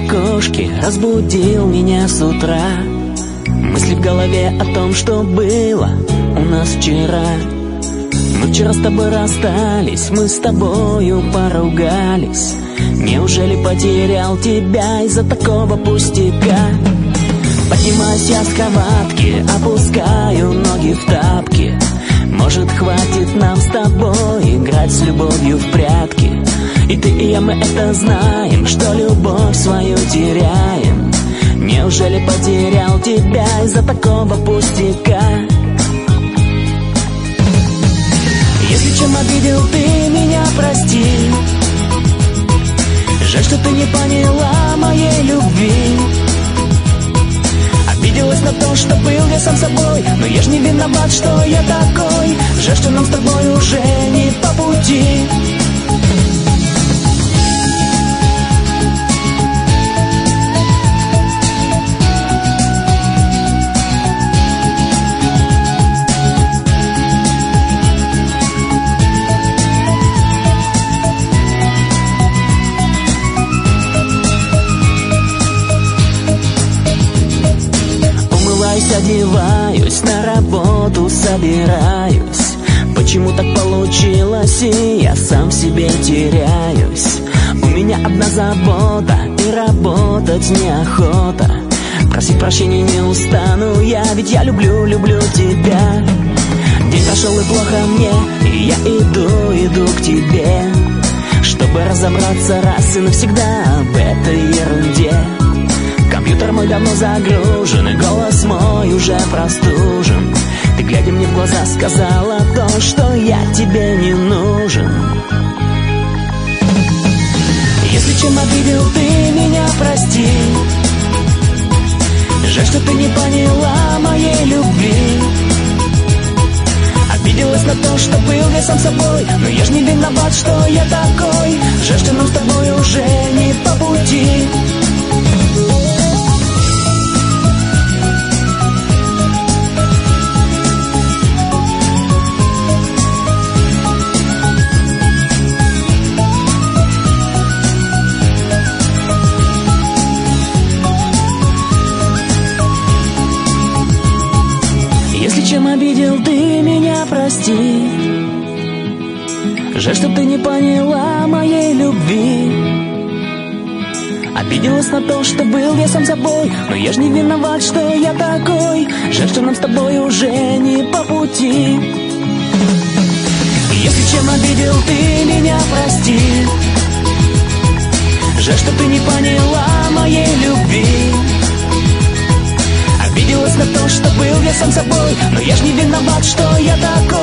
окошке разбудил меня с утра. Мысли в голове о том, что было у нас вчера. Мы вчера с тобой расстались, мы с тобою поругались. Неужели потерял тебя из-за такого пустяка? Поднимаюсь я с кроватки, опускаю ноги в тапки. Может, хватит нам с тобой играть с любовью в прятки? И ты и я, мы это знаем, что любовь свою теряем. Неужели потерял тебя из-за такого пустяка? Если чем обидел, ты меня прости. Жаль, что ты не поняла моей любви. Обиделась на то, что был я сам собой, но я ж не виноват, что я такой. Жаль, что нам с тобой уже не по пути. Одеваюсь, на работу собираюсь. Почему так получилось, и я сам в себе теряюсь? У меня одна забота, и работать неохота. Просить прощения не устану я, ведь я люблю тебя. День прошел и плохо мне, и я иду к тебе, чтобы разобраться раз и навсегда в этой ерунде. Компьютер мой давно загружен, и голос мой уже простужен. Ты, глядя мне в глаза, сказала то, что я тебе не нужен. Если чем обидел, ты меня прости. Жаль, что ты не поняла моей любви. Обиделась на то, что был я сам собой, но я ж не виноват, что я такой. Жаль, что нам с тобой уже не по пути. Чем обидел, ты меня прости. Жаль, что ты не поняла моей любви. Обиделась на то, что был я сам собой, но я ж не виноват, что я такой. Жаль, что нам с тобой уже не по пути. Если чем обидел, ты меня прости. Жаль, что ты не поняла моей любви. Обиделась на то, что был я сам собой, но я ж не виноват, что я такой.